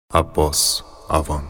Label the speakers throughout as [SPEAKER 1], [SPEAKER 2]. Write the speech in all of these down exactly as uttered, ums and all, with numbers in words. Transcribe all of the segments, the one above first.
[SPEAKER 1] عباس عوان.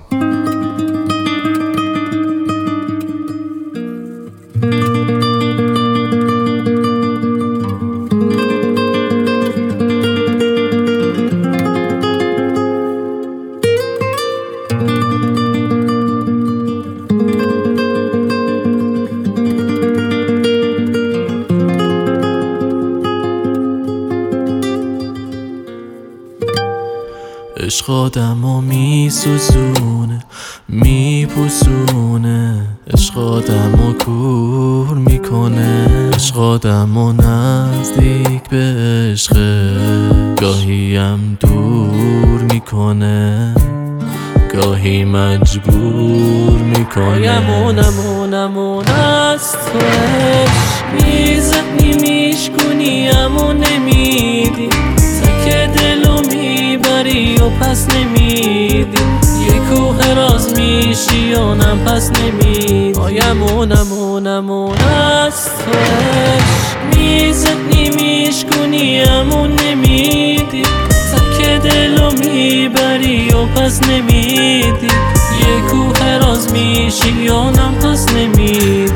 [SPEAKER 2] عشق آدمو می سوزونه می پوسونه، عشق آدمو کور میکنه، عشق آدمو نزدیک به عشقه، گاهیم دور میکنه، گاهی مجبور میکنه.
[SPEAKER 3] یمونم اونمون از تو عشق میزنی میشکنی امو نمیدی، تک دلو میبری و پس نمیدی، یه کوه راز میشی و نم پس نمیدی. یمونم اونمون از تو عشق میزنی میشکنی امو نمیدی، تک دلو میبری و پس نمیدی، یه کوه راز میشی و نم پس نمیدی.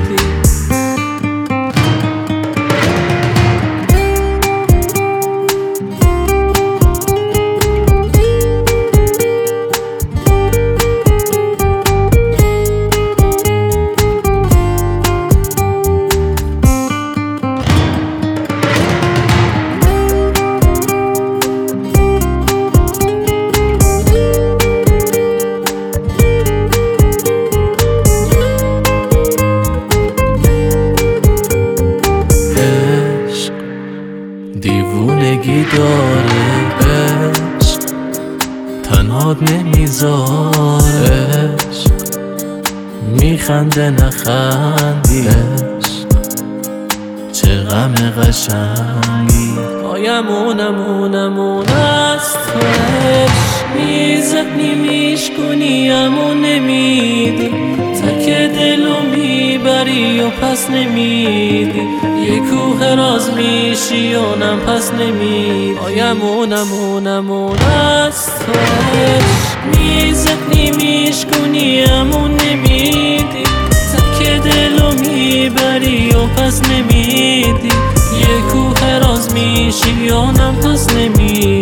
[SPEAKER 2] دیوونگی داره عشق، تنهات نمیذاره عشق، میخنده نخندی عشق، چه غم قشنگی.
[SPEAKER 3] یمونم اونمون از تو عشق میزنی میشکنی امو نمیدی، تک دلو میبری و پس نمیدی، یه کوه راز میشی و نم پس نمیدی. یمونم اونمون از تو عشق میزنی میشکنی امو نمیدی، تک دلو میبری و پس نمیدی، یه کوه راز میشی و نم پس نمیدی.